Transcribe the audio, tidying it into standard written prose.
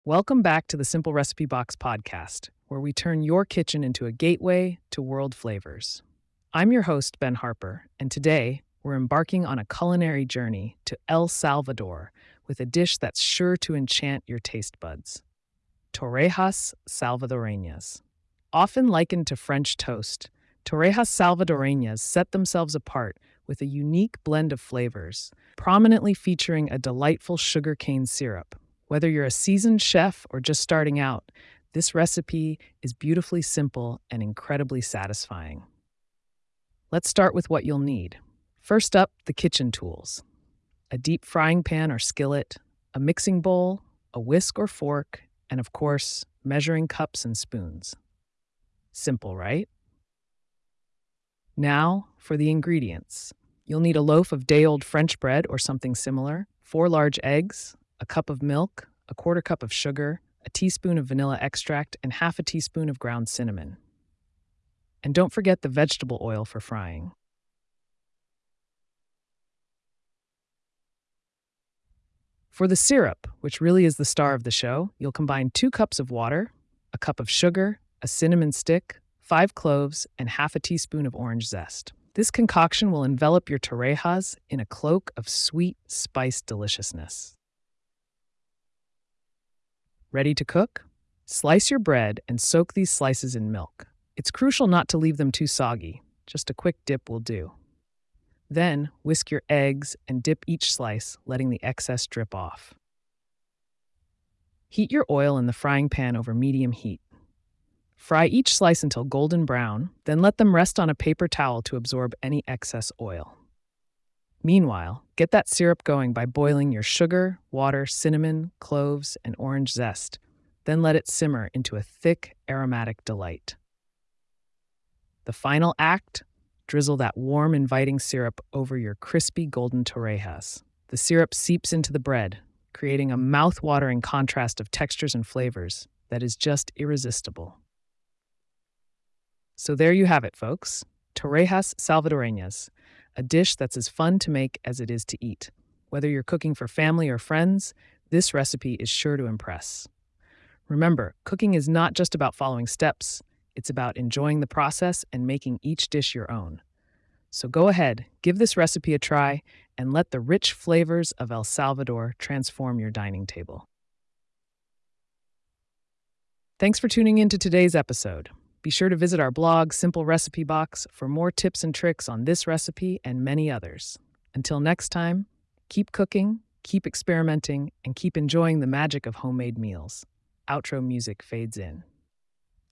Welcome back to the Simple Recipe Box podcast, where we turn your kitchen into a gateway to world flavors. I'm your host, Ben Harper, and today we're embarking on a culinary journey to El Salvador with a dish that's sure to enchant your taste buds: torrejas salvadoreñas. Often likened to French toast, torrejas salvadoreñas set themselves apart with a unique blend of flavors, prominently featuring a delightful sugarcane syrup. Whether you're a seasoned chef or just starting out, this recipe is beautifully simple and incredibly satisfying. Let's start with what you'll need. First up, the kitchen tools: a deep frying pan or skillet, a mixing bowl, a whisk or fork, and of course, measuring cups and spoons. Simple, right? Now, for the ingredients. You'll need a loaf of day-old French bread or something similar, 4 large eggs, a cup of milk, a quarter cup of sugar, a teaspoon of vanilla extract, and half a teaspoon of ground cinnamon. And don't forget the vegetable oil for frying. For the syrup, which really is the star of the show, you'll combine 2 cups of water, a cup of sugar, a cinnamon stick, 5 cloves, and half a teaspoon of orange zest. This concoction will envelop your torrejas in a cloak of sweet, spiced deliciousness. Ready to cook? Slice your bread and soak these slices in milk. It's crucial not to leave them too soggy. Just a quick dip will do. Then, whisk your eggs and dip each slice, letting the excess drip off. Heat your oil in the frying pan over medium heat. Fry each slice until golden brown, then let them rest on a paper towel to absorb any excess oil. Meanwhile, get that syrup going by boiling your sugar, water, cinnamon, cloves, and orange zest. Then let it simmer into a thick, aromatic delight. The final act: drizzle that warm, inviting syrup over your crispy golden torrejas. The syrup seeps into the bread, creating a mouth-watering contrast of textures and flavors that is just irresistible. So there you have it, folks. Torrejas salvadoreñas, a dish that's as fun to make as it is to eat. Whether you're cooking for family or friends, this recipe is sure to impress. Remember, cooking is not just about following steps. It's about enjoying the process and making each dish your own. So go ahead, give this recipe a try, and let the rich flavors of El Salvador transform your dining table. Thanks for tuning in to today's episode. Be sure to visit our blog, Simple Recipe Box, for more tips and tricks on this recipe and many others. Until next time, keep cooking, keep experimenting, and keep enjoying the magic of homemade meals. Outro music fades in.